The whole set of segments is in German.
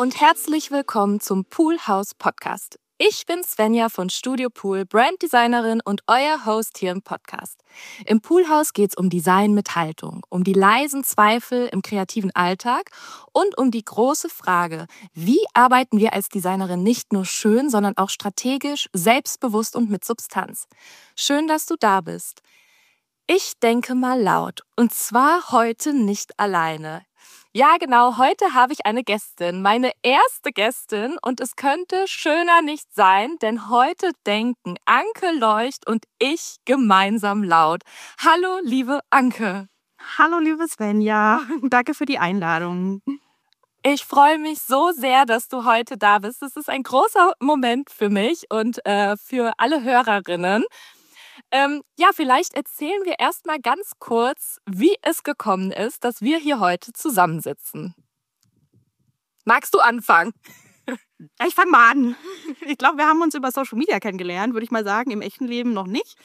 und herzlich willkommen zum Pool House Podcast. Ich bin Svenja von Studio Pool, Branddesignerin und euer Host hier im Podcast. Im Poolhaus geht es um Design mit Haltung, um die leisen Zweifel im kreativen Alltag und um die große Frage, wie arbeiten wir als Designerin nicht nur schön, sondern auch strategisch, selbstbewusst und mit Substanz. Schön, dass du da bist. Ich denke mal laut und zwar heute nicht alleine. Ja, genau, heute habe ich eine Gästin, meine erste Gästin und es könnte schöner nicht sein, denn heute denken Anke Leucht und ich gemeinsam laut. Hallo, liebe Anke. Hallo, liebe Svenja. Danke für die Einladung. Ich freue mich so sehr, dass du heute da bist. Es ist ein großer Moment für mich und für alle Hörerinnen. Vielleicht erzählen wir erstmal ganz kurz, wie es gekommen ist, dass wir hier heute zusammensitzen. Magst du anfangen? Ich fange mal an. Ich glaube, wir haben uns über Social Media kennengelernt, würde ich mal sagen, im echten Leben noch nicht.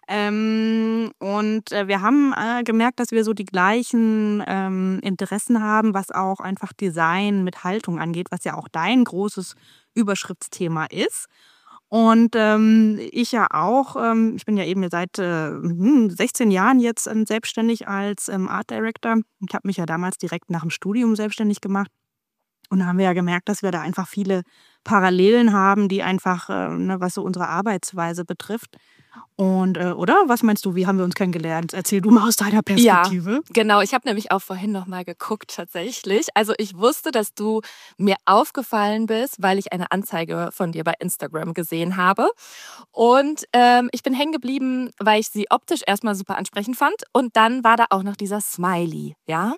Wir haben gemerkt, dass wir so die gleichen Interessen haben, was auch einfach Design mit Haltung angeht, was ja auch dein großes Überschriftsthema ist. Und ich ja auch, ich bin ja eben seit 16 Jahren jetzt selbstständig als Art Director. Ich habe mich ja damals direkt nach dem Studium selbstständig gemacht. Und da haben wir ja gemerkt, dass wir da einfach viele Parallelen haben, die einfach, was so unsere Arbeitsweise betrifft. Und, oder? Was meinst du, wie haben wir uns kennengelernt? Erzähl du mal aus deiner Perspektive. Ja, genau. Ich habe nämlich auch vorhin noch mal geguckt tatsächlich. Also ich wusste, dass du mir aufgefallen bist, weil ich eine Anzeige von dir bei Instagram gesehen habe. Und ich bin hängen geblieben, weil ich sie optisch erstmal super ansprechend fand. Und dann war da auch noch dieser Smiley, ja?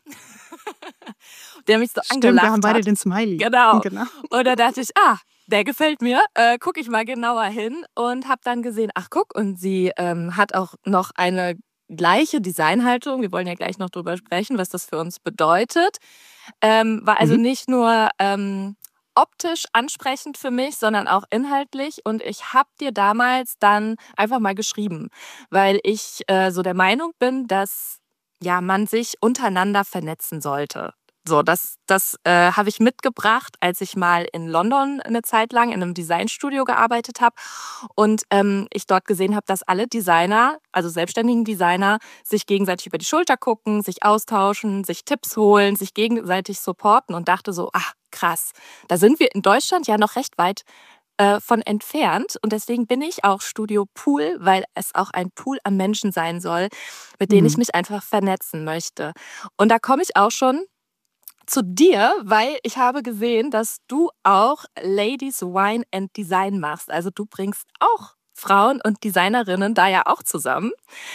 Der mich so Stimmt, angelacht wir haben beide hat. den Smiley. Genau. Und da dachte ich, der gefällt mir, gucke ich mal genauer hin und habe dann gesehen, ach guck, und sie hat auch noch eine gleiche Designhaltung. Wir wollen ja gleich noch drüber sprechen, was das für uns bedeutet. War also nicht nur optisch ansprechend für mich, sondern auch inhaltlich. Und ich habe dir damals dann einfach mal geschrieben, weil ich so der Meinung bin, dass man sich untereinander vernetzen sollte. So, das habe ich mitgebracht, als ich mal in London eine Zeit lang in einem Designstudio gearbeitet habe und ich dort gesehen habe, dass alle Designer, also selbstständigen Designer, sich gegenseitig über die Schulter gucken, sich austauschen, sich Tipps holen, sich gegenseitig supporten und dachte so, ach krass, da sind wir in Deutschland ja noch recht weit von entfernt und deswegen bin ich auch Studio Pool, weil es auch ein Pool an Menschen sein soll, mit denen ich mich einfach vernetzen möchte. Und da komme ich auch schon zu dir, weil ich habe gesehen, dass du auch Ladies Wine and Design machst. Also du bringst auch Frauen und Designerinnen da ja auch zusammen,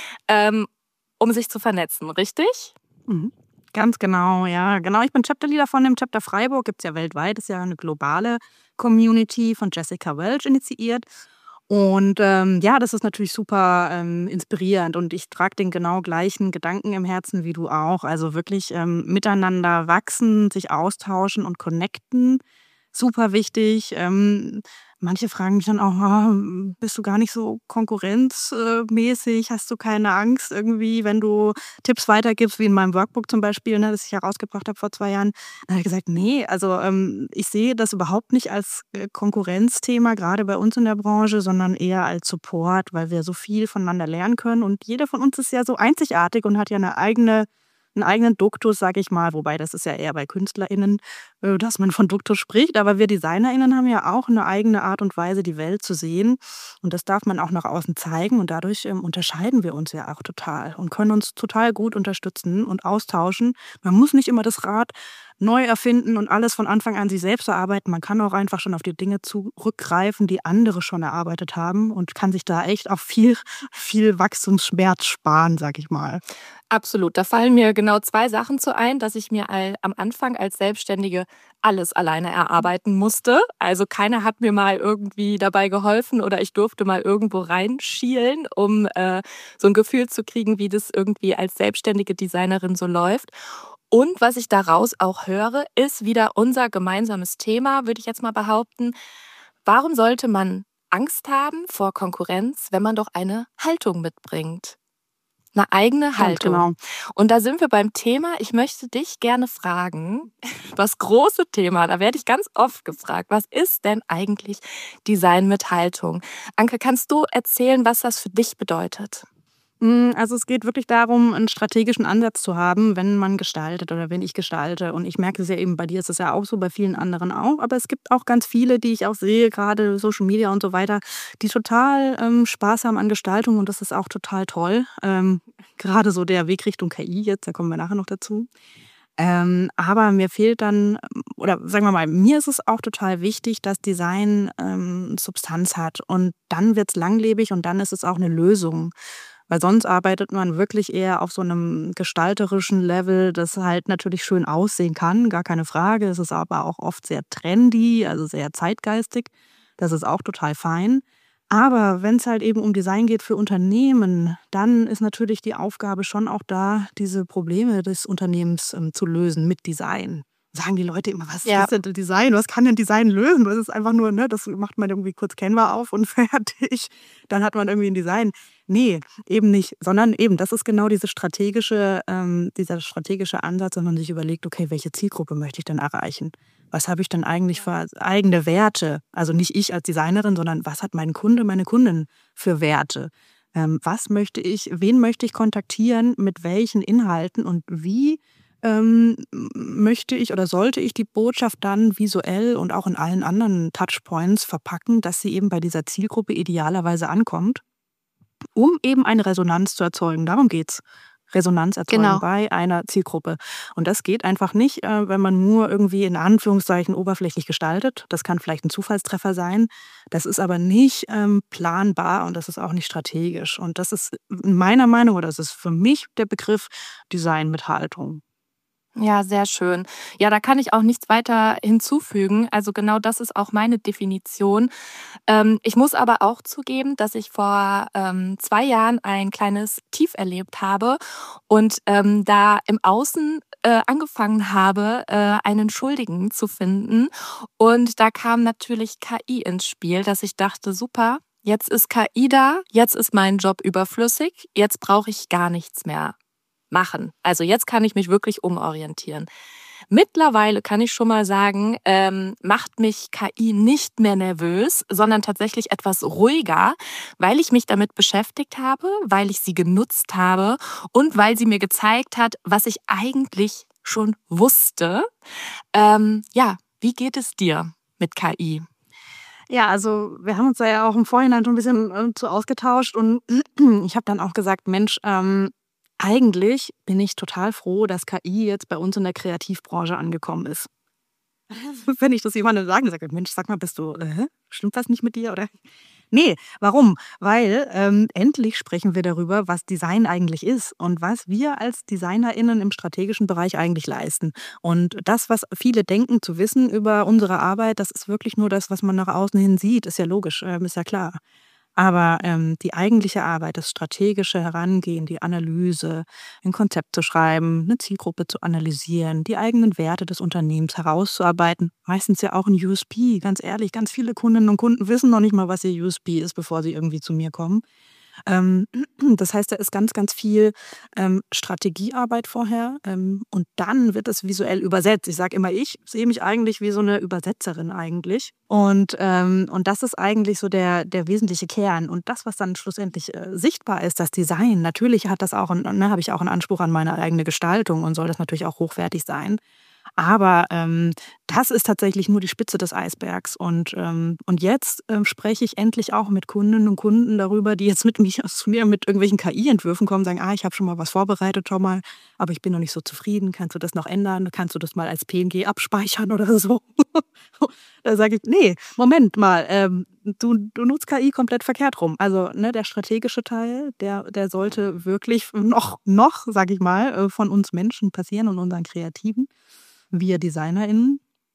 um sich zu vernetzen, richtig? Mhm. Ganz genau, ja. Genau, ich bin Chapterleader von dem Chapter Freiburg. Gibt es ja weltweit, ist ja eine globale Community von Jessica Welch initiiert. Und das ist natürlich super inspirierend und ich trage den genau gleichen Gedanken im Herzen wie du auch. Also wirklich miteinander wachsen, sich austauschen und connecten. Super wichtig. Manche fragen mich dann auch, bist du gar nicht so konkurrenzmäßig? Hast du keine Angst irgendwie, wenn du Tipps weitergibst, wie in meinem Workbook zum Beispiel, ne, das ich herausgebracht habe vor 2 Jahren? Dann habe ich gesagt, nee, also ich sehe das überhaupt nicht als Konkurrenzthema, gerade bei uns in der Branche, sondern eher als Support, weil wir so viel voneinander lernen können. Und jeder von uns ist ja so einzigartig und hat ja einen eigenen Duktus, sage ich mal, wobei das ist ja eher bei KünstlerInnen, dass man von Duktus spricht, aber wir DesignerInnen haben ja auch eine eigene Art und Weise, die Welt zu sehen und das darf man auch nach außen zeigen und dadurch unterscheiden wir uns ja auch total und können uns total gut unterstützen und austauschen. Man muss nicht immer das Rad neu erfinden und alles von Anfang an sich selbst erarbeiten. Man kann auch einfach schon auf die Dinge zurückgreifen, die andere schon erarbeitet haben und kann sich da echt auch viel, viel Wachstumsschmerz sparen, sag ich mal. Absolut. Da fallen mir genau 2 Sachen zu ein, dass ich mir am Anfang als Selbstständige alles alleine erarbeiten musste. Also keiner hat mir mal irgendwie dabei geholfen oder ich durfte mal irgendwo reinschielen, um so ein Gefühl zu kriegen, wie das irgendwie als selbstständige Designerin so läuft. Und was ich daraus auch höre, ist wieder unser gemeinsames Thema, würde ich jetzt mal behaupten. Warum sollte man Angst haben vor Konkurrenz, wenn man doch eine Haltung mitbringt? Eine eigene Ganz Haltung. genau. Und da sind wir beim Thema. Ich möchte dich gerne fragen, das große Thema, da werde ich ganz oft gefragt, was ist denn eigentlich Design mit Haltung? Anke, kannst du erzählen, was das für dich bedeutet? Also es geht wirklich darum, einen strategischen Ansatz zu haben, wenn man gestaltet oder wenn ich gestalte. Und ich merke es ja eben, bei dir ist es ja auch so, bei vielen anderen auch. Aber es gibt auch ganz viele, die ich auch sehe, gerade Social Media und so weiter, die total Spaß haben an Gestaltung und das ist auch total toll. Gerade so der Weg Richtung KI jetzt, da kommen wir nachher noch dazu. Aber mir fehlt dann, oder sagen wir mal, mir ist es auch total wichtig, dass Design Substanz hat und dann wird es langlebig und dann ist es auch eine Lösung. Weil sonst arbeitet man wirklich eher auf so einem gestalterischen Level, das halt natürlich schön aussehen kann, gar keine Frage. Es ist aber auch oft sehr trendy, also sehr zeitgeistig. Das ist auch total fein. Aber wenn es halt eben um Design geht für Unternehmen, dann ist natürlich die Aufgabe schon auch da, diese Probleme des Unternehmens zu lösen mit Design. Sagen die Leute immer, was Ja, ist denn Design? Was kann denn Design lösen? Das ist einfach nur, ne, das macht man irgendwie kurz Canva auf und fertig. Dann hat man irgendwie ein Design. Nee, eben nicht, sondern eben, das ist genau dieser strategische Ansatz, wenn man sich überlegt, okay, welche Zielgruppe möchte ich denn erreichen? Was habe ich denn eigentlich für eigene Werte? Also nicht ich als Designerin, sondern was hat mein Kunde, meine Kundin für Werte? Wen möchte ich kontaktieren, mit welchen Inhalten und wie möchte ich oder sollte ich die Botschaft dann visuell und auch in allen anderen Touchpoints verpacken, dass sie eben bei dieser Zielgruppe idealerweise ankommt, um eben eine Resonanz zu erzeugen. Darum geht's. Resonanz erzeugen genau. bei einer Zielgruppe. Und das geht einfach nicht, wenn man nur irgendwie in Anführungszeichen oberflächlich gestaltet. Das kann vielleicht ein Zufallstreffer sein. Das ist aber nicht planbar und das ist auch nicht strategisch. Und das ist meiner Meinung, oder das ist für mich der Begriff Design mit Haltung. Ja, sehr schön. Ja, da kann ich auch nichts weiter hinzufügen. Also genau das ist auch meine Definition. Ich muss aber auch zugeben, dass ich vor 2 Jahren ein kleines Tief erlebt habe und da im Außen angefangen habe, einen Schuldigen zu finden. Und da kam natürlich KI ins Spiel, dass ich dachte, super, jetzt ist KI da, jetzt ist mein Job überflüssig, jetzt brauche ich gar nichts mehr machen. Also jetzt kann ich mich wirklich umorientieren. Mittlerweile kann ich schon mal sagen, macht mich KI nicht mehr nervös, sondern tatsächlich etwas ruhiger, weil ich mich damit beschäftigt habe, weil ich sie genutzt habe und weil sie mir gezeigt hat, was ich eigentlich schon wusste. Ja, wie geht es dir mit KI? Ja, also wir haben uns da ja auch im Vorhinein schon ein bisschen zu ausgetauscht und ich habe dann auch gesagt, Mensch, eigentlich bin ich total froh, dass KI jetzt bei uns in der Kreativbranche angekommen ist. Wenn ich das jemandem sage, sage ich, Mensch, sag mal, stimmt was nicht mit dir? Oder? Nee, warum? Weil endlich sprechen wir darüber, was Design eigentlich ist und was wir als DesignerInnen im strategischen Bereich eigentlich leisten. Und das, was viele denken zu wissen über unsere Arbeit, das ist wirklich nur das, was man nach außen hin sieht. Ist ja logisch, ist ja klar. Aber die eigentliche Arbeit, das strategische Herangehen, die Analyse, ein Konzept zu schreiben, eine Zielgruppe zu analysieren, die eigenen Werte des Unternehmens herauszuarbeiten, meistens ja auch ein USP, ganz ehrlich. Ganz viele Kundinnen und Kunden wissen noch nicht mal, was ihr USP ist, bevor sie irgendwie zu mir kommen. Ähm, Das heißt, da ist ganz, ganz viel Strategiearbeit vorher und dann wird es visuell übersetzt. Ich sage immer, ich sehe mich eigentlich wie so eine Übersetzerin eigentlich. Und das ist eigentlich so der wesentliche Kern. Und das, was dann schlussendlich sichtbar ist, das Design, natürlich hat das auch, habe ich auch einen Anspruch an meine eigene Gestaltung und soll das natürlich auch hochwertig sein. Aber das ist tatsächlich nur die Spitze des Eisbergs. Und jetzt spreche ich endlich auch mit Kundinnen und Kunden darüber, die jetzt zu mir mit irgendwelchen KI-Entwürfen kommen, sagen, ich habe schon mal was vorbereitet, schau mal, aber ich bin noch nicht so zufrieden. Kannst du das noch ändern? Kannst du das mal als PNG abspeichern oder so? Da sage ich, nee, Moment mal, du nutzt KI komplett verkehrt rum. Also ne, der strategische Teil, der sollte wirklich noch, sage ich mal, von uns Menschen passieren und unseren Kreativen, wir DesignerInnen.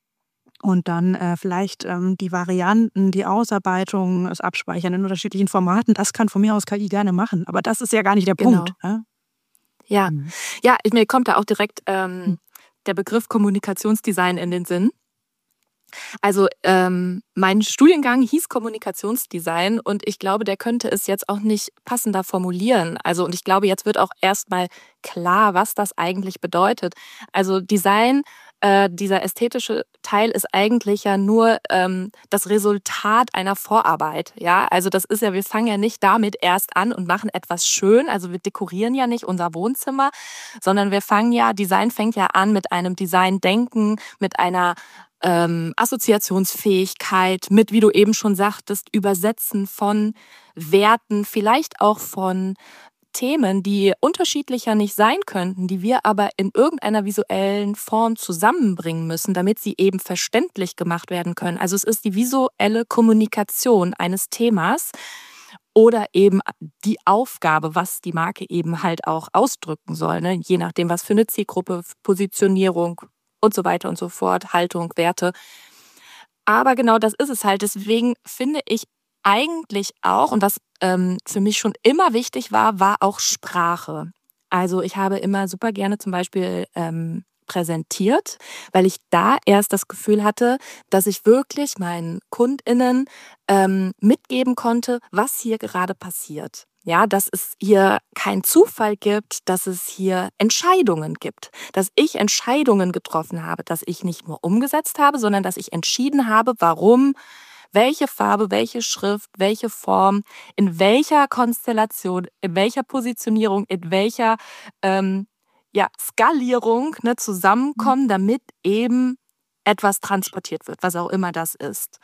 Und dann vielleicht die Varianten, die Ausarbeitung, das Abspeichern in unterschiedlichen Formaten, das kann von mir aus KI gerne machen. Aber das ist ja gar nicht der Punkt. Genau. Ja? Ja, Mhm. ja, mir kommt da auch direkt der Begriff Kommunikationsdesign in den Sinn. Also mein Studiengang hieß Kommunikationsdesign und ich glaube, der könnte es jetzt auch nicht passender formulieren. Also und ich glaube, jetzt wird auch erstmal klar, was das eigentlich bedeutet. Also Design, dieser ästhetische Teil ist eigentlich ja nur das Resultat einer Vorarbeit. Ja, also das ist ja, wir fangen ja nicht damit erst an und machen etwas schön. Also wir dekorieren ja nicht unser Wohnzimmer, sondern Design fängt ja an mit einem Designdenken, mit einer Assoziationsfähigkeit, mit, wie du eben schon sagtest, Übersetzen von Werten, vielleicht auch von Themen, die unterschiedlicher nicht sein könnten, die wir aber in irgendeiner visuellen Form zusammenbringen müssen, damit sie eben verständlich gemacht werden können. Also es ist die visuelle Kommunikation eines Themas oder eben die Aufgabe, was die Marke eben halt auch ausdrücken soll, ne? Je nachdem, was für eine Zielgruppe, Positionierung und so weiter und so fort, Haltung, Werte. Aber genau das ist es halt. Deswegen finde ich eigentlich auch, und was für mich schon immer wichtig war, war auch Sprache. Also ich habe immer super gerne zum Beispiel präsentiert, weil ich da erst das Gefühl hatte, dass ich wirklich meinen KundInnen mitgeben konnte, was hier gerade passiert. Ja, dass es hier keinen Zufall gibt, dass es hier Entscheidungen gibt, dass ich Entscheidungen getroffen habe, dass ich nicht nur umgesetzt habe, sondern dass ich entschieden habe, warum, welche Farbe, welche Schrift, welche Form, in welcher Konstellation, in welcher Positionierung, in welcher Skalierung zusammenkommen, damit eben etwas transportiert wird, was auch immer das ist.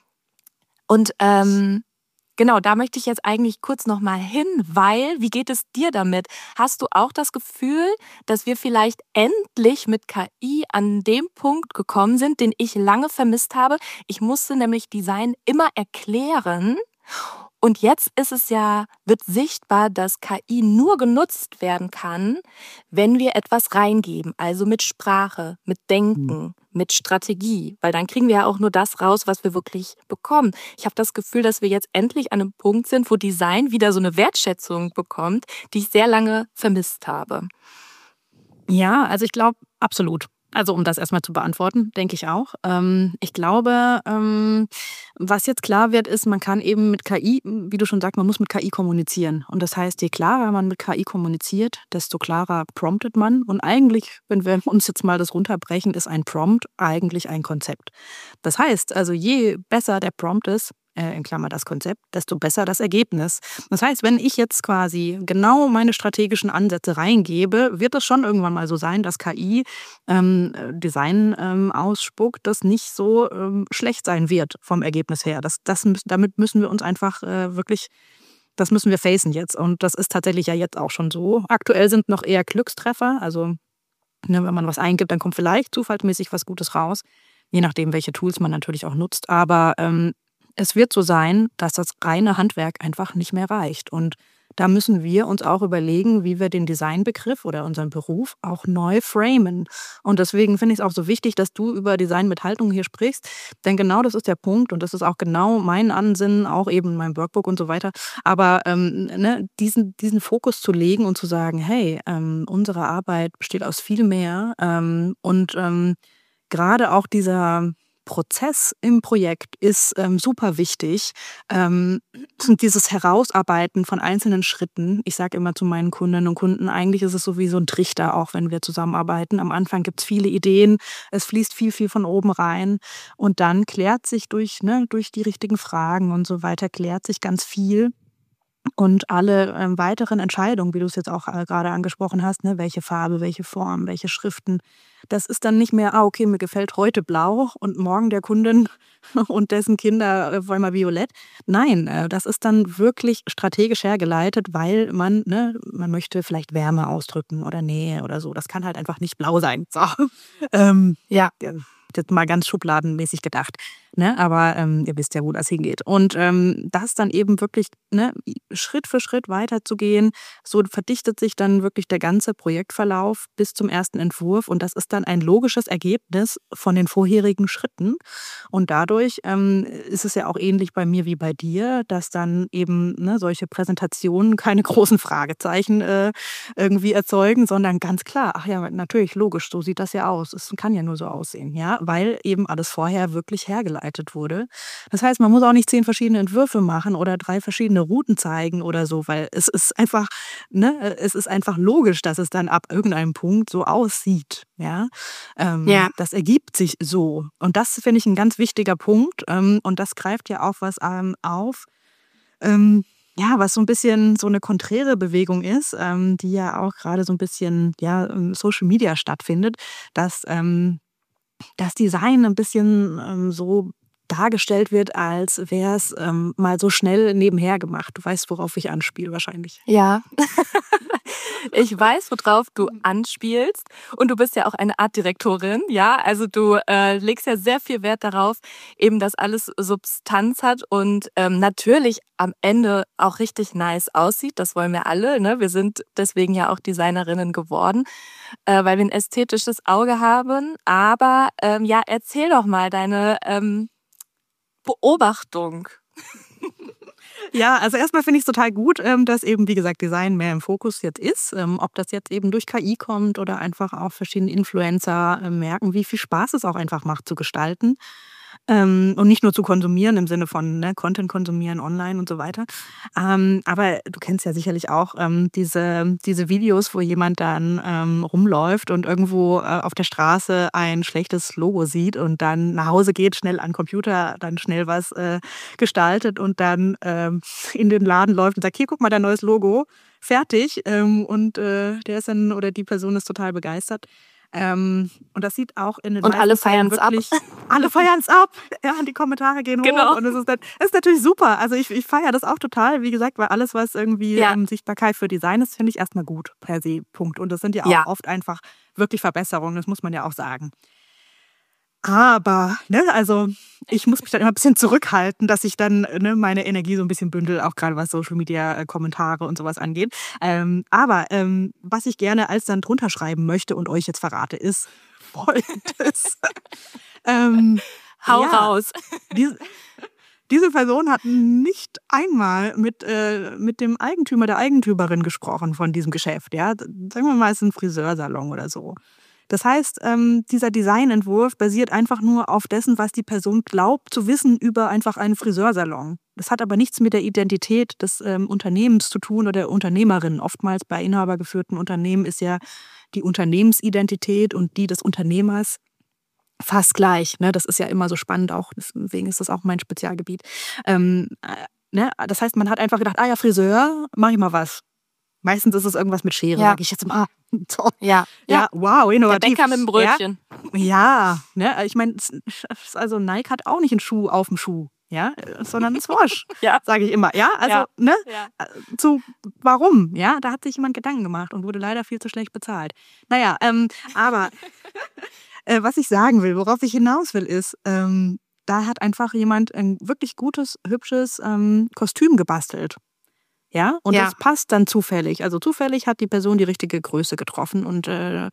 Und genau, da möchte ich jetzt eigentlich kurz nochmal hin, weil, wie geht es dir damit? Hast du auch das Gefühl, dass wir vielleicht endlich mit KI an dem Punkt gekommen sind, den ich lange vermisst habe? Ich musste nämlich Design immer erklären. Und jetzt wird sichtbar, dass KI nur genutzt werden kann, wenn wir etwas reingeben. Also mit Sprache, mit Denken, mit Strategie. Weil dann kriegen wir ja auch nur das raus, was wir wirklich bekommen. Ich habe das Gefühl, dass wir jetzt endlich an einem Punkt sind, wo Design wieder so eine Wertschätzung bekommt, die ich sehr lange vermisst habe. Ja, also ich glaube, absolut. Also um das erstmal zu beantworten, denke ich auch. Ich glaube, was jetzt klar wird, ist, man kann eben mit KI, wie du schon sagst, man muss mit KI kommunizieren. Und das heißt, je klarer man mit KI kommuniziert, desto klarer promptet man. Und eigentlich, wenn wir uns jetzt mal das runterbrechen, ist ein Prompt eigentlich ein Konzept. Das heißt, also je besser der Prompt ist, in Klammer das Konzept, desto besser das Ergebnis. Das heißt, wenn ich jetzt quasi genau meine strategischen Ansätze reingebe, wird es schon irgendwann mal so sein, dass KI Design ausspuckt, das nicht so schlecht sein wird vom Ergebnis her. Damit müssen wir uns einfach wirklich, das müssen wir facen jetzt. Und das ist tatsächlich ja jetzt auch schon so. Aktuell sind noch eher Glückstreffer. Also wenn man was eingibt, dann kommt vielleicht zufallsmäßig was Gutes raus. Je nachdem, welche Tools man natürlich auch nutzt. Aber es wird so sein, dass das reine Handwerk einfach nicht mehr reicht. Und da müssen wir uns auch überlegen, wie wir den Designbegriff oder unseren Beruf auch neu framen. Und deswegen finde ich es auch so wichtig, dass du über Design mit Haltung hier sprichst. Denn genau das ist der Punkt und das ist auch genau mein Ansinnen, auch eben in meinem Workbook und so weiter. Aber diesen Fokus zu legen und zu sagen, hey, unsere Arbeit besteht aus viel mehr. Gerade auch dieser Prozess im Projekt ist super wichtig. Dieses Herausarbeiten von einzelnen Schritten. Ich sage immer zu meinen Kundinnen und Kunden, eigentlich ist es so wie so ein Trichter, auch wenn wir zusammenarbeiten. Am Anfang gibt es viele Ideen, es fließt viel, viel von oben rein und dann klärt sich durch die richtigen Fragen und so weiter, klärt sich ganz viel. Und alle weiteren Entscheidungen, wie du es jetzt auch gerade angesprochen hast, ne, welche Farbe, welche Form, welche Schriften, das ist dann nicht mehr, okay, mir gefällt heute blau und morgen der Kundin und dessen Kinder wollen mal violett. Nein, das ist dann wirklich strategisch hergeleitet, weil man möchte vielleicht Wärme ausdrücken oder Nähe oder so. Das kann halt einfach nicht blau sein. So. Ja, jetzt mal ganz schubladenmäßig gedacht. Ne? Aber ihr wisst ja, wo das hingeht. Und das dann eben wirklich Schritt für Schritt weiterzugehen, so verdichtet sich dann wirklich der ganze Projektverlauf bis zum ersten Entwurf. Und das ist dann ein logisches Ergebnis von den vorherigen Schritten. Und dadurch ist es ja auch ähnlich bei mir wie bei dir, dass dann eben solche Präsentationen keine großen Fragezeichen irgendwie erzeugen, sondern ganz klar, ach ja, natürlich, logisch, so sieht das ja aus. Es kann ja nur so aussehen. Ja? ja, weil eben alles vorher wirklich hergeleitet wurde. Das heißt, man muss auch nicht 10 verschiedene Entwürfe machen oder 3 verschiedene Routen zeigen oder so, weil es ist einfach, ne, es ist einfach logisch, dass es dann ab irgendeinem Punkt so aussieht. Ja, Ja. das ergibt sich so. Und das finde ich ein ganz wichtiger Punkt. Und das greift ja auch was auf. Ja, was so ein bisschen so eine konträre Bewegung ist, die ja auch gerade so ein bisschen, ja, im Social Media stattfindet, dass das Design ein bisschen, so dargestellt wird, als wäre es, mal so schnell nebenher gemacht. Du weißt, worauf ich anspiele wahrscheinlich. Ja. Ich weiß, worauf du anspielst. Und du bist ja auch eine Artdirektorin, ja? Also du legst ja sehr viel Wert darauf, eben, dass alles Substanz hat und natürlich am Ende auch richtig nice aussieht. Das wollen wir alle, ne? Wir sind deswegen ja auch Designerinnen geworden, weil wir ein ästhetisches Auge haben. Aber ja, erzähl doch mal deine Beobachtung. Ja, also erstmal finde ich es total gut, dass eben, wie gesagt, Design mehr im Fokus jetzt ist. Ob das jetzt eben durch KI kommt oder einfach auch verschiedene Influencer merken, wie viel Spaß es auch einfach macht zu gestalten. Und nicht nur zu konsumieren im Sinne von, ne, Content konsumieren online und so weiter. Aber du kennst ja sicherlich auch diese Videos, wo jemand dann rumläuft und irgendwo auf der Straße ein schlechtes Logo sieht und dann nach Hause geht, schnell an den Computer, dann schnell was gestaltet und dann in den Laden läuft und sagt, hier, guck mal, dein neues Logo, fertig. Und der ist dann oder die Person ist total begeistert. Und das sieht auch in den Und meisten alle Fällen feiern's ab. wirklich, alle feiern es ab. Ja, die Kommentare gehen hoch Genau. und es ist natürlich super. Also ich feiere das auch total, wie gesagt, weil alles, was irgendwie Ja. Sichtbarkeit für Design ist, finde ich erstmal gut per se, Punkt. Und das sind ja auch Ja. oft einfach wirklich Verbesserungen, das muss man ja auch sagen. Aber, ne, also ich muss mich dann immer ein bisschen zurückhalten, dass ich dann, ne, meine Energie so ein bisschen bündel, auch gerade was Social Media Kommentare und sowas angeht. Aber was ich gerne als dann drunter schreiben möchte und euch jetzt verrate, ist Folgendes. Hau Ja, raus. diese Person hat nicht einmal mit dem Eigentümer, der Eigentümerin gesprochen von diesem Geschäft. Ja? Sagen wir mal, es ist ein Friseursalon oder so. Das heißt, dieser Designentwurf basiert einfach nur auf dessen, was die Person glaubt zu wissen über einfach einen Friseursalon. Das hat aber nichts mit der Identität des Unternehmens zu tun oder der Unternehmerin. Oftmals bei inhabergeführten Unternehmen ist ja die Unternehmensidentität und die des Unternehmers fast gleich. Ne? Das ist ja immer so spannend auch, deswegen ist das auch mein Spezialgebiet. Ne? Das heißt, man hat einfach gedacht, ah ja, Friseur, mach ich mal was. Meistens ist es irgendwas mit Schere, Ja. sage ich jetzt mal. Toll. Ja. Ja, wow, Der innovativ. Bäcker mit dem Brötchen. Ja, ne? Ich meine, also Nike hat auch nicht einen Schuh auf dem Schuh, ja, sondern einen Swoosh, Ja. sage ich immer. Ja, also, Ja. ne? Ja. Warum? Ja, da hat sich jemand Gedanken gemacht und wurde leider viel zu schlecht bezahlt. Naja, aber was ich sagen will, worauf ich hinaus will, ist, da hat einfach jemand ein wirklich gutes, hübsches Kostüm gebastelt. Ja, und Ja. das passt dann zufällig. Also zufällig hat die Person die richtige Größe getroffen und ne,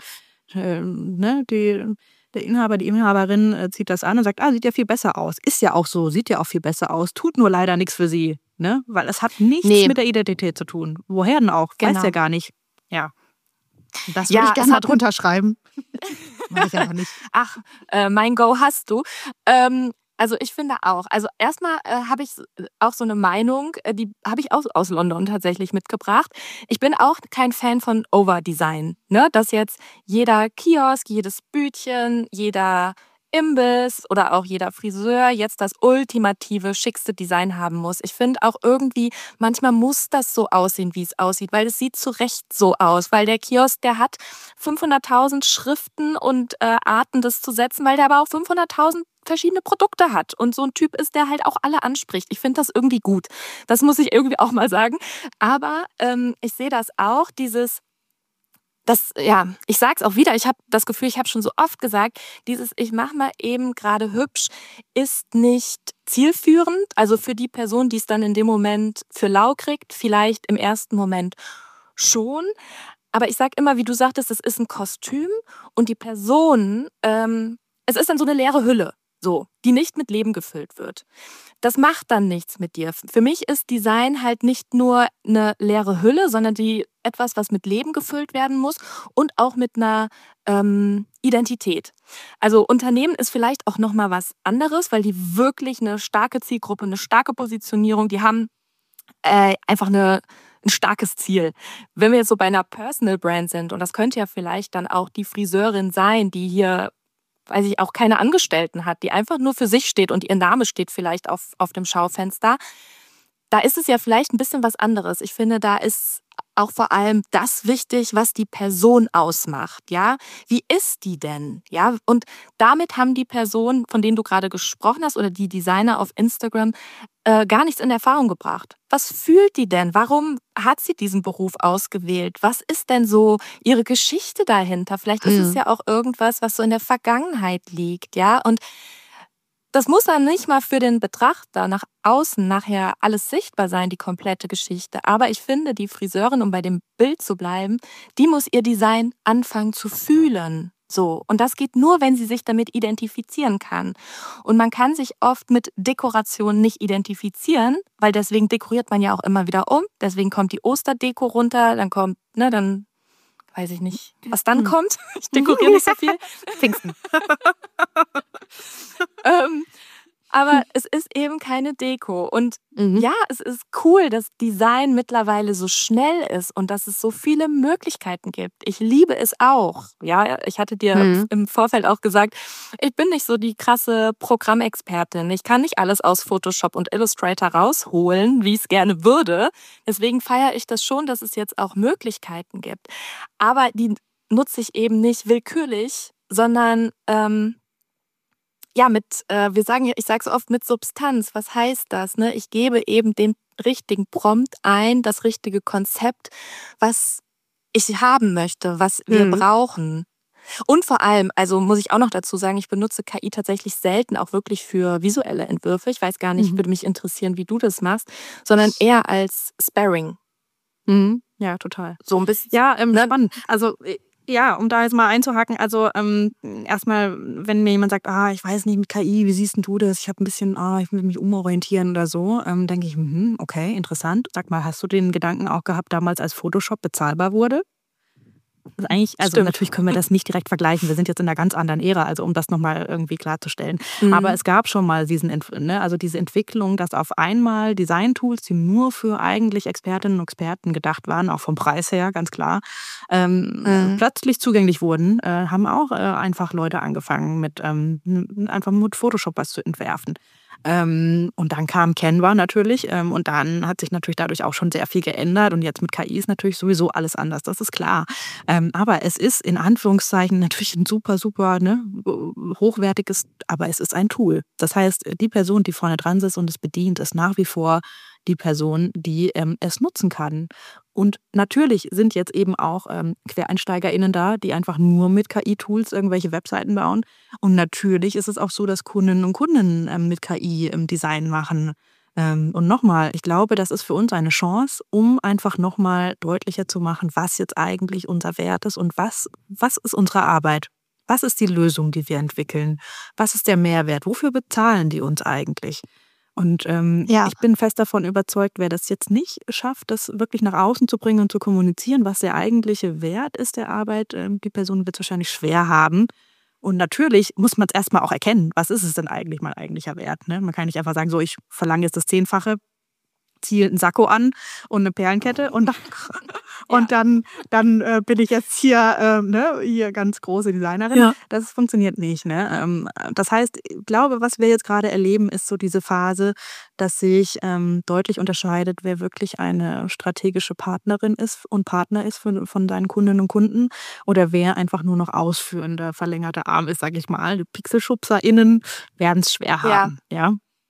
der Inhaber, die Inhaberin zieht das an und sagt, sieht ja viel besser aus. Ist ja auch so, sieht ja auch viel besser aus, tut nur leider nichts für sie, ne? Weil es hat nichts Nee. mit der Identität zu tun. Woher denn auch? Weiß Genau. ja gar nicht. Ja. Das Ja, würde ich es gerne mal hat- drunter schreiben. Weiß ich aber nicht. Ach, mein Go hast du. Also ich finde auch. Also erstmal habe ich auch so eine Meinung, die habe ich auch aus London tatsächlich mitgebracht. Ich bin auch kein Fan von Overdesign. Ne? Dass jetzt jeder Kiosk, jedes Bütchen, jeder Imbiss oder auch jeder Friseur jetzt das ultimative, schickste Design haben muss. Ich finde auch irgendwie, manchmal muss das so aussehen, wie es aussieht, weil es sieht zu Recht so aus, weil der Kiosk, der hat 500.000 Schriften und Arten, das zu setzen, weil der aber auch 500.000 verschiedene Produkte hat und so ein Typ ist, der halt auch alle anspricht. Ich finde das irgendwie gut. Das muss ich irgendwie auch mal sagen. Aber ich sehe das auch, ja, ich sag's auch wieder, ich habe das Gefühl, ich habe schon so oft gesagt, dieses ich mache mal eben gerade hübsch ist nicht zielführend. Also für die Person, die es dann in dem Moment für lau kriegt, vielleicht im ersten Moment schon. Aber ich sag immer, wie du sagtest, es ist ein Kostüm und die Person, es ist dann so eine leere Hülle. so, die nicht mit Leben gefüllt wird. Das macht dann nichts mit dir. Für mich ist Design halt nicht nur eine leere Hülle, sondern etwas, was mit Leben gefüllt werden muss und auch mit einer Identität. Also Unternehmen ist vielleicht auch nochmal was anderes, weil die wirklich eine starke Zielgruppe, eine starke Positionierung, die haben einfach ein starkes Ziel. Wenn wir jetzt so bei einer Personal Brand sind, und das könnte ja vielleicht dann auch die Friseurin sein, die hier, weiß ich, auch keine Angestellten hat, die einfach nur für sich steht und ihr Name steht vielleicht auf dem Schaufenster, da ist es ja vielleicht ein bisschen was anderes. Ich finde, da ist auch vor allem das wichtig, was die Person ausmacht, ja? Wie ist die denn, ja? Und damit haben die Personen, von denen du gerade gesprochen hast, oder die Designer auf Instagram, gar nichts in Erfahrung gebracht. Was fühlt die denn? Warum hat sie diesen Beruf ausgewählt? Was ist denn so ihre Geschichte dahinter? Vielleicht ist es ja auch irgendwas, was so in der Vergangenheit liegt, ja? Und das muss dann nicht mal für den Betrachter nach außen nachher alles sichtbar sein, die komplette Geschichte. Aber ich finde, die Friseurin, um bei dem Bild zu bleiben, die muss ihr Design anfangen zu fühlen. So. Und das geht nur, wenn sie sich damit identifizieren kann. Und man kann sich oft mit Dekoration nicht identifizieren, weil deswegen dekoriert man ja auch immer wieder um. Deswegen kommt die Osterdeko runter, dann kommt, dann weiß ich nicht, was dann kommt. Ich dekoriere nicht so viel. Pfingsten. Aber es ist eben keine Deko. Und ja, es ist cool, dass Design mittlerweile so schnell ist und dass es so viele Möglichkeiten gibt. Ich liebe es auch. Ja, ich hatte dir im Vorfeld auch gesagt, ich bin nicht so die krasse Programmexpertin. Ich kann nicht alles aus Photoshop und Illustrator rausholen, wie ich es gerne würde. Deswegen feiere ich das schon, dass es jetzt auch Möglichkeiten gibt. Aber die nutze ich eben nicht willkürlich, sondern ich sage so oft mit Substanz. Was heißt das? Ne? Ich gebe eben den richtigen Prompt ein, das richtige Konzept, was ich haben möchte, was wir brauchen. Und vor allem, also muss ich auch noch dazu sagen, ich benutze KI tatsächlich selten auch wirklich für visuelle Entwürfe. Ich weiß gar nicht, würde mich interessieren, wie du das machst, sondern eher als Sparring. Ja, total. So ein bisschen. Ja, spannend. Also ja, um da jetzt mal einzuhaken, also erstmal, wenn mir jemand sagt, ich weiß nicht mit KI, wie siehst denn du das? Ich habe ein bisschen, ich will mich umorientieren oder so, denke ich, okay, interessant. Sag mal, hast du den Gedanken auch gehabt, damals als Photoshop bezahlbar wurde? Das ist eigentlich, also natürlich können wir das nicht direkt vergleichen. Wir sind jetzt in einer ganz anderen Ära, also um das nochmal irgendwie klarzustellen. Aber es gab schon mal diese Entwicklung, dass auf einmal Design-Tools, die nur für eigentlich Expertinnen und Experten gedacht waren, auch vom Preis her, ganz klar, plötzlich zugänglich wurden, haben auch einfach Leute angefangen, einfach mit Photoshop was zu entwerfen. Und dann kam Canva natürlich und dann hat sich natürlich dadurch auch schon sehr viel geändert und jetzt mit KI ist natürlich sowieso alles anders, das ist klar. Aber es ist in Anführungszeichen natürlich ein super, super hochwertiges, aber es ist ein Tool. Das heißt, die Person, die vorne dran sitzt und es bedient, ist nach wie vor die Person, die es nutzen kann. Und natürlich sind jetzt eben auch QuereinsteigerInnen da, die einfach nur mit KI-Tools irgendwelche Webseiten bauen. Und natürlich ist es auch so, dass Kundinnen und Kunden mit KI im Design machen. Und nochmal, ich glaube, das ist für uns eine Chance, um einfach nochmal deutlicher zu machen, was jetzt eigentlich unser Wert ist und was ist unsere Arbeit. Was ist die Lösung, die wir entwickeln? Was ist der Mehrwert? Wofür bezahlen die uns eigentlich? Und ich bin fest davon überzeugt, wer das jetzt nicht schafft, das wirklich nach außen zu bringen und zu kommunizieren, was der eigentliche Wert ist der Arbeit, die Person wird es wahrscheinlich schwer haben. Und natürlich muss man es erstmal auch erkennen, was ist es denn eigentlich mein eigentlicher Wert. Ne? Man kann nicht einfach sagen, so ich verlange jetzt das 10-fache, ziehe einen Sakko an und eine Perlenkette und dann bin ich jetzt hier ganz große Designerin. Ja. Das funktioniert nicht. Ne? Das heißt, ich glaube, was wir jetzt gerade erleben, ist so diese Phase, dass sich deutlich unterscheidet, wer wirklich eine strategische Partnerin ist und Partner ist von seinen Kundinnen und Kunden oder wer einfach nur noch ausführender, verlängerter Arm ist, sage ich mal. Die PixelschubserInnen werden es schwer haben. Ja.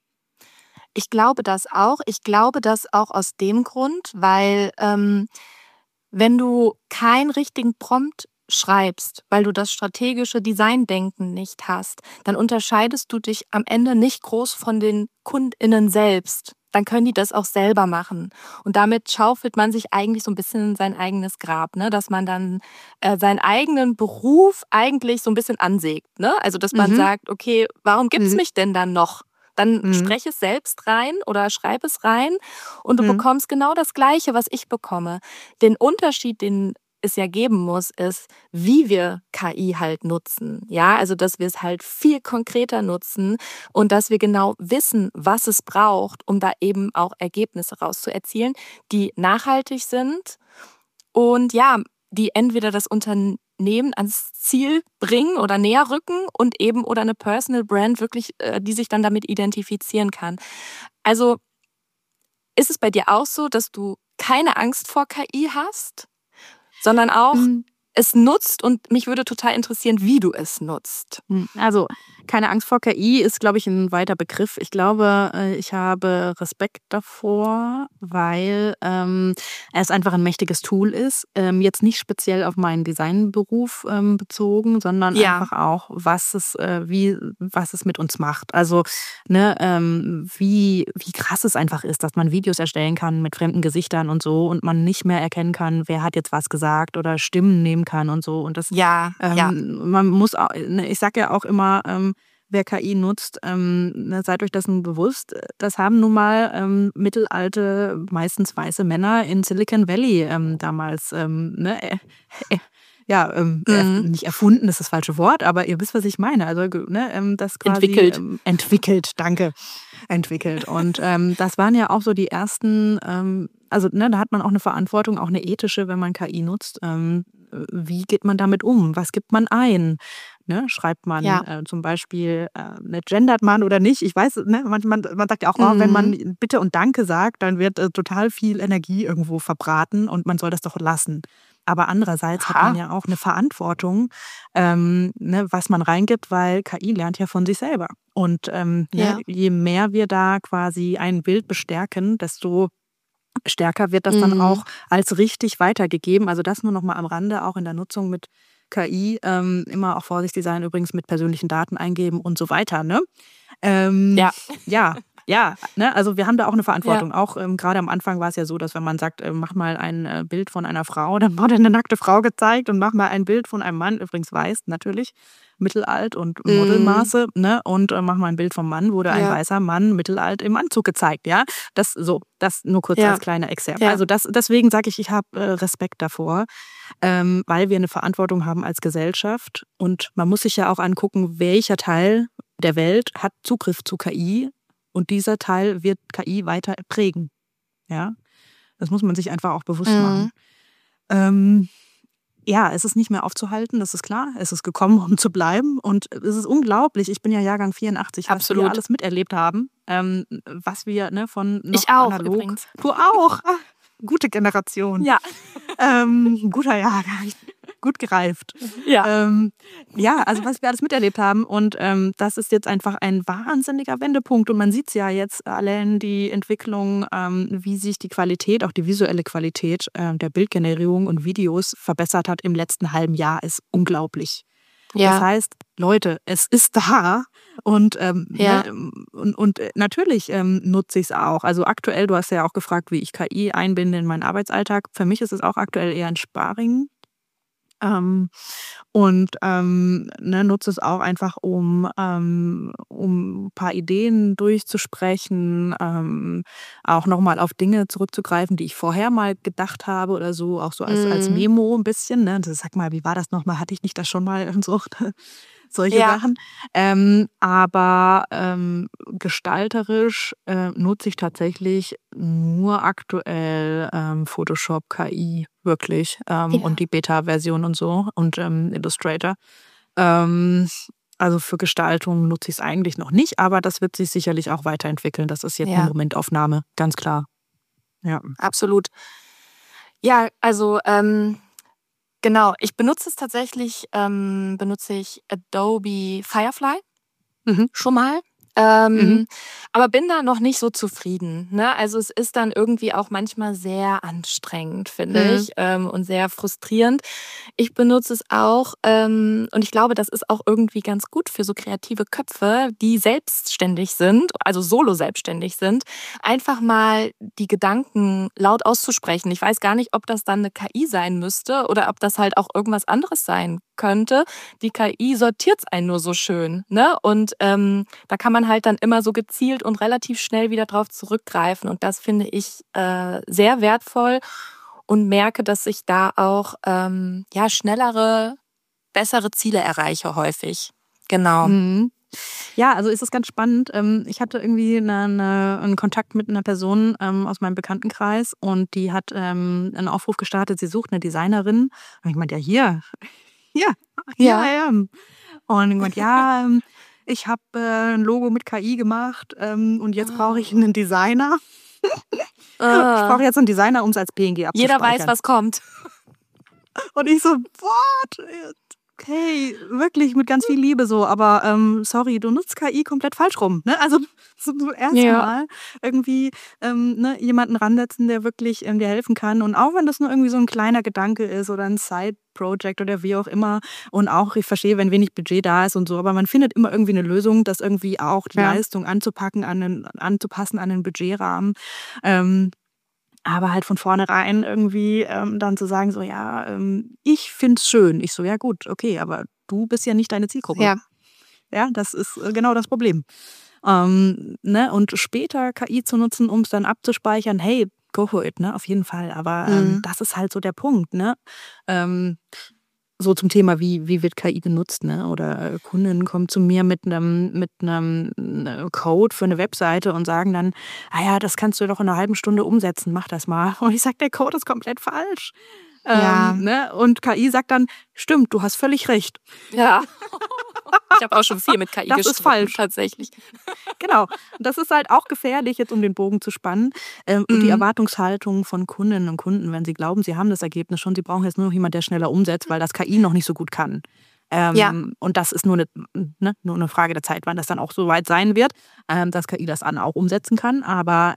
Ich glaube das auch. Ich glaube das auch aus dem Grund, weil wenn du keinen richtigen Prompt schreibst, weil du das strategische Designdenken nicht hast, dann unterscheidest du dich am Ende nicht groß von den KundInnen selbst. dann können die das auch selber machen. Und damit schaufelt man sich eigentlich so ein bisschen sein eigenes Grab, ne? Dass man dann seinen eigenen Beruf eigentlich so ein bisschen ansägt. Ne? Also dass man Mhm. sagt, okay, warum gibt's Mhm. mich denn dann noch? Dann Mhm. spreche es selbst rein oder schreib es rein und du Mhm. bekommst genau das Gleiche, was ich bekomme. Den Unterschied, den es ja geben muss, ist, wie wir KI halt nutzen. Ja, also dass wir es halt viel konkreter nutzen und dass wir genau wissen, was es braucht, um da eben auch Ergebnisse rauszuerzielen, die nachhaltig sind und ja, die entweder das Unternehmen ans Ziel bringen oder näher rücken und eben oder eine Personal Brand wirklich, die sich dann damit identifizieren kann. Also ist es bei dir auch so, dass du keine Angst vor KI hast, sondern auch Mhm. es nutzt und mich würde total interessieren, wie du es nutzt? Also, keine Angst vor KI ist, glaube ich, ein weiter Begriff. Ich glaube, ich habe Respekt davor, weil, es einfach ein mächtiges Tool ist. Jetzt nicht speziell auf meinen Designberuf, bezogen, sondern Ja, einfach auch, was es mit uns macht. Also, ne, wie krass es einfach ist, dass man Videos erstellen kann mit fremden Gesichtern und so und man nicht mehr erkennen kann, wer hat jetzt was gesagt oder Stimmen nehmen kann und so. Und das ja, ja. man muss auch, ne, ich sage ja auch immer, wer KI nutzt, ne, seid euch dessen bewusst. Das haben nun mal mittelalte, meistens weiße Männer in Silicon Valley damals ne, ja, Mhm. nicht erfunden, das ist das falsche Wort, aber ihr wisst, was ich meine. Also ne, das quasi Entwickelt. entwickelt, danke, entwickelt. Und das waren ja auch so die ersten, also ne, da hat man auch eine Verantwortung, auch eine ethische, wenn man KI nutzt. Wie geht man damit um? Was gibt man ein? Ne, schreibt man Ja. zum Beispiel, ne, gendert man oder nicht? Ich weiß, ne, man sagt ja auch, oh, wenn Mhm. man Bitte und Danke sagt, dann wird total viel Energie irgendwo verbraten und man soll das doch lassen. Aber andererseits hat man Aha. ja auch eine Verantwortung, ne, was man reingibt, weil KI lernt ja von sich selber. Und ne, Ja. je mehr wir da quasi ein Bild bestärken, desto stärker wird das dann Mhm. auch als richtig weitergegeben. Also das nur noch mal am Rande, auch in der Nutzung mit KI. Immer auch vorsichtig sein, übrigens mit persönlichen Daten eingeben und so weiter. Ne? Ähm, Ja. ja, ja, ne? Also wir haben da auch eine Ja. Verantwortung. Auch gerade am Anfang war es ja so, dass wenn man sagt, mach mal ein Bild von einer Frau, dann wurde eine nackte Frau gezeigt und mach mal ein Bild von einem Mann, übrigens weiß natürlich, mittelalt und Mhm. Modelmaße, ne? Und mach mal ein Bild vom Mann, wurde ein Ja. weißer Mann mittelalt im Anzug gezeigt, ja? Das nur kurz als Ja. kleiner Exzerpt. Ja. Also deswegen sage ich habe Respekt davor, weil wir eine Verantwortung haben als Gesellschaft. Und man muss sich ja auch angucken, welcher Teil der Welt hat Zugriff zu KI und dieser Teil wird KI weiter prägen. Ja, das muss man sich einfach auch bewusst machen. Mhm. Ähm, ja, es ist nicht mehr aufzuhalten, das ist klar. Es ist gekommen, um zu bleiben. Und es ist unglaublich. Ich bin ja Jahrgang 84, was wir Absolut. alles miterlebt haben. Was wir ne, von Ich noch auch analog. übrigens. Du auch. Ah, gute Generation. Ja. Guter Jahrgang. Gut gereift. Ja. Ja, also was wir alles miterlebt haben. Und das ist jetzt einfach ein wahnsinniger Wendepunkt. Und man sieht es ja jetzt allein die Entwicklung, wie sich die Qualität, auch die visuelle Qualität der Bildgenerierung und Videos verbessert hat im letzten halben Jahr, ist unglaublich. Das Ja. heißt, Leute, es ist da und, ne, Ja. natürlich nutze ich es auch. Also aktuell, du hast ja auch gefragt, wie ich KI einbinde in meinen Arbeitsalltag. Für mich ist es auch aktuell eher ein Sparring. Ähm, ne, nutze es auch einfach, um ein paar Ideen durchzusprechen, auch nochmal auf Dinge zurückzugreifen, die ich vorher mal gedacht habe oder so, auch so als Mhm. Memo ein bisschen. Ne? Das, sag mal, wie war das nochmal? Hatte ich nicht das schon mal und so? Solche Ja. Sachen. Aber gestalterisch nutze ich tatsächlich nur aktuell Photoshop, KI, wirklich. Und Ja. die Beta-Version und so und Illustrator. Ähm, also für Gestaltung nutze ich es eigentlich noch nicht, aber das wird sich sicherlich auch weiterentwickeln. Das ist jetzt eine Ja. Momentaufnahme, ganz klar. Ja. Absolut. Ja, also, genau. Ich benutze es tatsächlich benutze ich Adobe Firefly Mhm. schon mal. Mhm. Aber bin da noch nicht so zufrieden. Ne? Also es ist dann irgendwie auch manchmal sehr anstrengend, finde Mhm. ich, und sehr frustrierend. Ich benutze es auch und ich glaube, das ist auch irgendwie ganz gut für so kreative Köpfe, die selbstständig sind, also solo selbstständig sind, einfach mal die Gedanken laut auszusprechen. Ich weiß gar nicht, ob das dann eine KI sein müsste oder ob das halt auch irgendwas anderes sein könnte. Die KI sortiert es einen nur so schön. Ne? Und da kann man halt dann immer so gezielt und relativ schnell wieder drauf zurückgreifen. Und das finde ich sehr wertvoll und merke, dass ich da auch ja, schnellere, bessere Ziele erreiche häufig. Genau. Mhm. Ja, also ist es ganz spannend. Ich hatte irgendwie einen Kontakt mit einer Person aus meinem Bekanntenkreis und die hat einen Aufruf gestartet, sie sucht eine Designerin. Und ich meinte, ja, hier, hier Ja. I am. Und ich meinte, ja, ich habe ein Logo mit KI gemacht und jetzt brauche ich einen Designer. Ich Äh, brauche jetzt einen Designer, um es als PNG Jeder weiß, abzuspeichern. was kommt. Und ich so, what? Okay, wirklich mit ganz viel Liebe so, aber sorry, du nutzt KI komplett falsch rum. Ne? Also so Ja. erstmal irgendwie ne, jemanden ransetzen, der wirklich dir helfen kann. Und auch wenn das nur irgendwie so ein kleiner Gedanke ist oder ein Side-Project oder wie auch immer. Und auch, ich verstehe, wenn wenig Budget da ist und so, aber man findet immer irgendwie eine Lösung, das irgendwie auch die Ja. Leistung anzupassen an den Budgetrahmen. Aber halt von vornherein irgendwie dann zu sagen, so, ja, ich find's schön. Ich so, ja gut, okay, aber du bist ja nicht deine Zielgruppe. Ja. Ja, das ist genau das Problem. Ne? Und später KI zu nutzen, um es dann abzuspeichern, hey, go for it, ne? Auf jeden Fall. Aber Mhm. das ist halt so der Punkt, ne? So zum Thema, wie wird KI genutzt, ne? Oder Kunden kommen zu mir mit einem Code für eine Webseite und sagen dann, ah ja, das kannst du doch in einer halben Stunde umsetzen, mach das mal. Und ich sage, der Code ist komplett falsch. Ja. Ne? Und KI sagt dann, stimmt, du hast völlig recht. Ja. Ich habe auch schon viel mit KI Das ist gestritten, falsch. tatsächlich. Genau. Und das ist halt auch gefährlich, jetzt um den Bogen zu spannen. Und die Mhm. Erwartungshaltung von Kundinnen und Kunden, wenn sie glauben, sie haben das Ergebnis schon, sie brauchen jetzt nur noch jemanden, der schneller umsetzt, weil das KI noch nicht so gut kann. Ja. Und das ist nur eine Frage der Zeit, wann das dann auch so weit sein wird, dass KI das dann auch umsetzen kann. Aber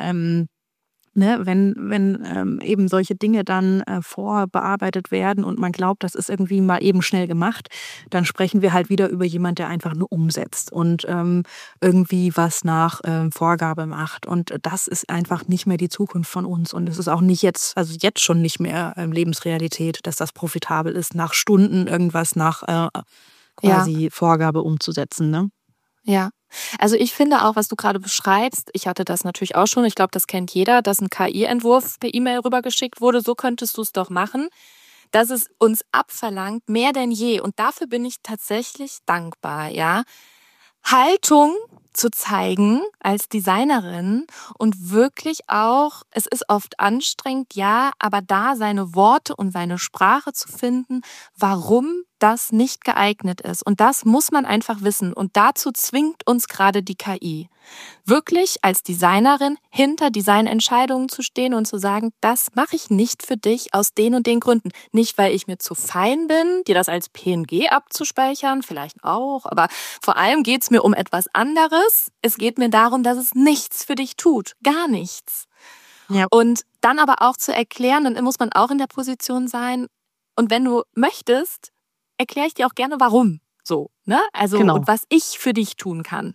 ne, wenn eben solche Dinge dann vorbearbeitet werden und man glaubt, das ist irgendwie mal eben schnell gemacht, dann sprechen wir halt wieder über jemanden, der einfach nur umsetzt und irgendwie was nach Vorgabe macht. Und das ist einfach nicht mehr die Zukunft von uns. Und es ist auch nicht jetzt, also jetzt schon nicht mehr Lebensrealität, dass das profitabel ist, nach Stunden irgendwas nach Ja. quasi Vorgabe umzusetzen. Ne? Ja. Also ich finde auch, was du gerade beschreibst, ich hatte das natürlich auch schon, ich glaube, das kennt jeder, dass ein KI-Entwurf per E-Mail rübergeschickt wurde, so könntest du es doch machen, dass es uns abverlangt, mehr denn je. Und dafür bin ich tatsächlich dankbar, ja. Haltung zu zeigen als Designerin und wirklich auch, es ist oft anstrengend, ja, aber da seine Worte und seine Sprache zu finden, warum das nicht geeignet ist. Und das muss man einfach wissen. Und dazu zwingt uns gerade die KI. Wirklich als Designerin hinter Designentscheidungen zu stehen und zu sagen, das mache ich nicht für dich aus den und den Gründen. Nicht, weil ich mir zu fein bin, dir das als PNG abzuspeichern, vielleicht auch, aber vor allem geht es mir um etwas anderes. Es geht mir darum, dass es nichts für dich tut. Gar nichts. Ja. Und dann aber auch zu erklären, dann muss man auch in der Position sein. Und wenn du möchtest, erkläre ich dir auch gerne, warum. So, ne? Also, Genau. und was ich für dich tun kann.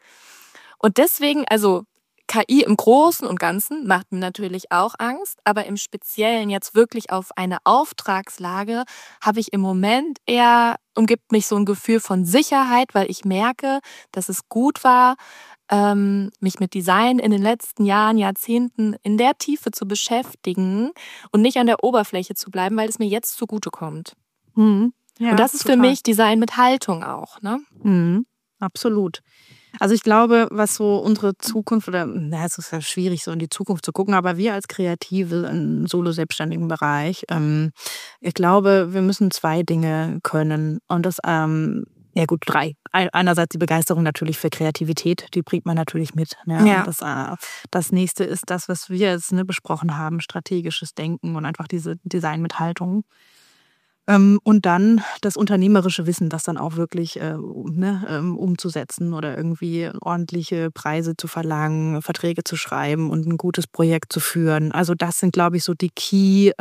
Und deswegen, also KI im Großen und Ganzen macht mir natürlich auch Angst, aber im Speziellen jetzt wirklich auf eine Auftragslage habe ich im Moment eher, umgibt mich so ein Gefühl von Sicherheit, weil ich merke, dass es gut war, mich mit Design in den letzten Jahren, Jahrzehnten in der Tiefe zu beschäftigen und nicht an der Oberfläche zu bleiben, weil es mir jetzt zugutekommt. Mhm. Ja, Und das ist für total. mich Design mit Haltung auch, ne? Mhm. Absolut. Also ich glaube, was so unsere Zukunft oder na, es ist ja schwierig, so in die Zukunft zu gucken, aber wir als Kreative im solo-selbstständigen Bereich, ich glaube, wir müssen 2 Dinge können. Und das, ja gut, 3. Einerseits die Begeisterung natürlich für Kreativität, die bringt man natürlich mit. Ne? Ja. Und das nächste ist das, was wir jetzt besprochen haben, strategisches Denken und einfach diese Design mit Haltung. Und dann das unternehmerische Wissen, das dann auch wirklich umzusetzen oder irgendwie ordentliche Preise zu verlangen, Verträge zu schreiben und ein gutes Projekt zu führen. Also das sind, glaube ich, so die Key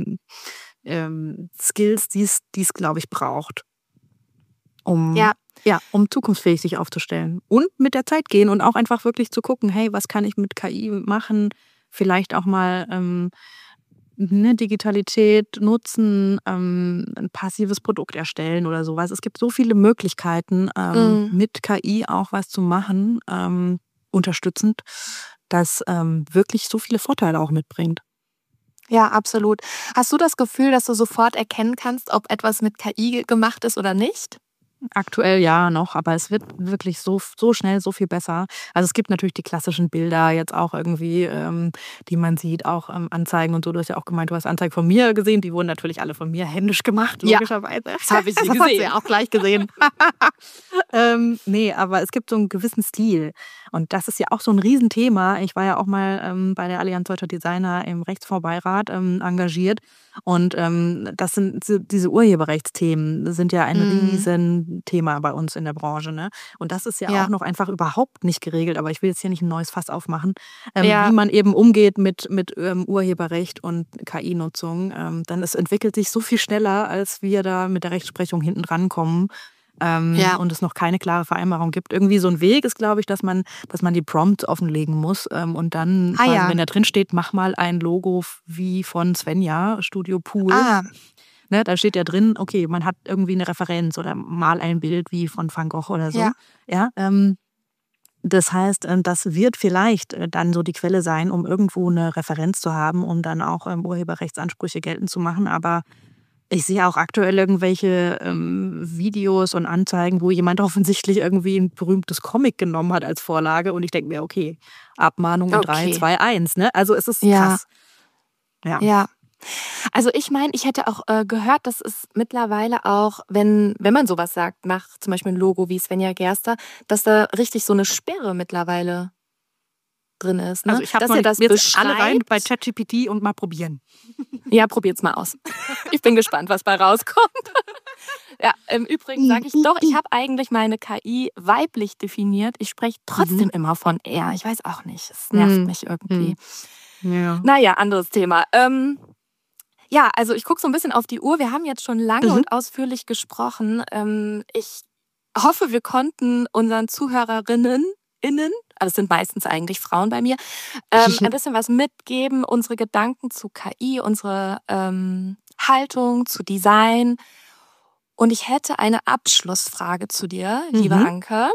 Skills, die es, glaube ich, braucht, um zukunftsfähig sich aufzustellen. Und mit der Zeit gehen und auch einfach wirklich zu gucken, hey, was kann ich mit KI machen? Vielleicht auch mal Digitalität nutzen, ein passives Produkt erstellen oder sowas. Es gibt so viele Möglichkeiten, mit KI auch was zu machen, unterstützend, das wirklich so viele Vorteile auch mitbringt. Ja, absolut. Hast du das Gefühl, dass du sofort erkennen kannst, ob etwas mit KI gemacht ist oder nicht? Aktuell ja noch, aber es wird wirklich so schnell so viel besser. Also es gibt natürlich die klassischen Bilder jetzt auch irgendwie, die man sieht, auch Anzeigen und so. Du hast ja auch gemeint, du hast Anzeigen von mir gesehen. Die wurden natürlich alle von mir händisch gemacht, logischerweise. Das habe ich sie Das hast du gesehen. ja auch gleich gesehen. Nee, aber es gibt so einen gewissen Stil. Und das ist ja auch so ein Riesenthema. Ich war ja auch mal bei der Allianz Deutscher Designer im Rechtsvorbeirat engagiert. Und das sind diese Urheberrechtsthemen sind ja ein Riesenthema bei uns in der Branche. Ne? Und das ist ja auch noch einfach überhaupt nicht geregelt. Aber ich will jetzt hier nicht ein neues Fass aufmachen, wie man eben umgeht mit Urheberrecht und KI-Nutzung. Dann es entwickelt sich so viel schneller, als wir da mit der Rechtsprechung hinten dran kommen. Und es noch keine klare Vereinbarung gibt. Irgendwie so ein Weg ist, glaube ich, dass man die Prompts offenlegen muss und dann, quasi, wenn da drin steht, mach mal ein Logo wie von Svenja, Studio Pool. Ne, da steht ja drin, okay, man hat irgendwie eine Referenz oder mal ein Bild wie von Van Gogh oder so. Ja, das heißt, das wird vielleicht dann so die Quelle sein, um irgendwo eine Referenz zu haben, um dann auch Urheberrechtsansprüche geltend zu machen. Aber ich sehe auch aktuell irgendwelche Videos und Anzeigen, wo jemand offensichtlich irgendwie ein berühmtes Comic genommen hat als Vorlage. Und ich denke mir, okay, Abmahnung in 3, 2, 1. Ne? Also es ist krass. Ja. Also ich meine, ich hätte auch gehört, dass es mittlerweile auch, wenn man sowas sagt, mach zum Beispiel ein Logo wie Svenja Gerster, dass da richtig so eine Sperre mittlerweile drin ist. Ne? Also ich habe jetzt alle rein bei ChatGPT und mal probieren. Ja, probiert's mal aus. Ich bin gespannt, was bei rauskommt. Ja, im Übrigen sage ich doch, ich habe eigentlich meine KI weiblich definiert. Ich spreche trotzdem immer von er. Ich weiß auch nicht, es nervt mich irgendwie. Ja. Naja, anderes Thema. Ja, also ich gucke so ein bisschen auf die Uhr. Wir haben jetzt schon lange und ausführlich gesprochen. Ich hoffe, wir konnten unseren ZuhörerInnen, also es sind meistens eigentlich Frauen bei mir, ein bisschen was mitgeben, unsere Gedanken zu KI, unsere Haltung zu Design. Und ich hätte eine Abschlussfrage zu dir, liebe Anke.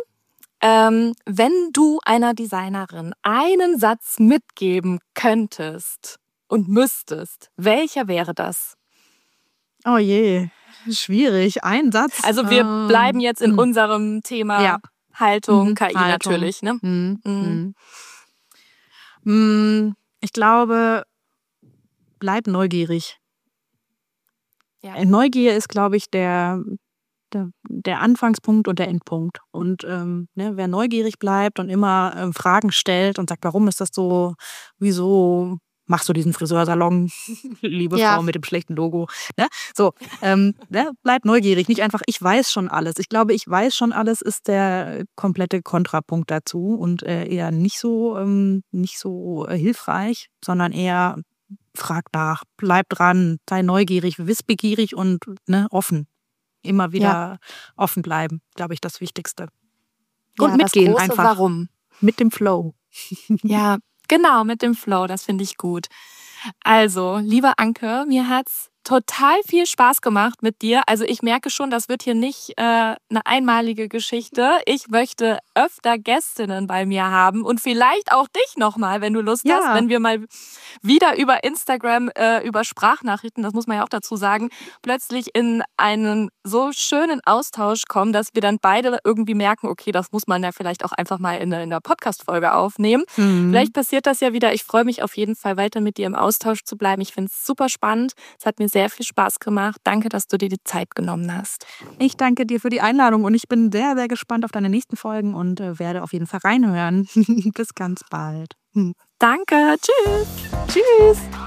Wenn du einer Designerin einen Satz mitgeben könntest und müsstest, welcher wäre das? Oh je, schwierig. Ein Satz. Also wir bleiben jetzt in unserem Thema Haltung, KI Haltung. natürlich. Ne? Ich glaube, bleib neugierig. Ja. Neugier ist, glaube ich, der Anfangspunkt und der Endpunkt. Und wer neugierig bleibt und immer Fragen stellt und sagt, warum ist das so, wieso machst du diesen Friseursalon, liebe Frau mit dem schlechten Logo. Ne? So, bleib neugierig, nicht einfach, ich weiß schon alles. Ich glaube, ich weiß schon alles ist der komplette Kontrapunkt dazu und eher nicht so hilfreich, sondern eher frag nach, bleib dran, sei neugierig, wissbegierig und offen. Immer wieder offen bleiben, glaube ich, das Wichtigste. Und mitgehen das große einfach. Warum. Mit dem Flow. Ja, genau, mit dem Flow, das finde ich gut. Also, liebe Anke, mir hat's total viel Spaß gemacht mit dir. Also ich merke schon, das wird hier nicht eine einmalige Geschichte. Ich möchte öfter Gästinnen bei mir haben und vielleicht auch dich nochmal, wenn du Lust hast, wenn wir mal wieder über Instagram, über Sprachnachrichten, das muss man ja auch dazu sagen, plötzlich in einen so schönen Austausch kommen, dass wir dann beide irgendwie merken, okay, das muss man ja vielleicht auch einfach mal in der Podcast-Folge aufnehmen. Vielleicht passiert das ja wieder. Ich freue mich auf jeden Fall weiter mit dir im Austausch zu bleiben. Ich finde es super spannend. Es hat mir sehr viel Spaß gemacht. Danke, dass du dir die Zeit genommen hast. Ich danke dir für die Einladung und ich bin sehr, sehr gespannt auf deine nächsten Folgen und werde auf jeden Fall reinhören. Bis ganz bald. Danke. Tschüss. Tschüss.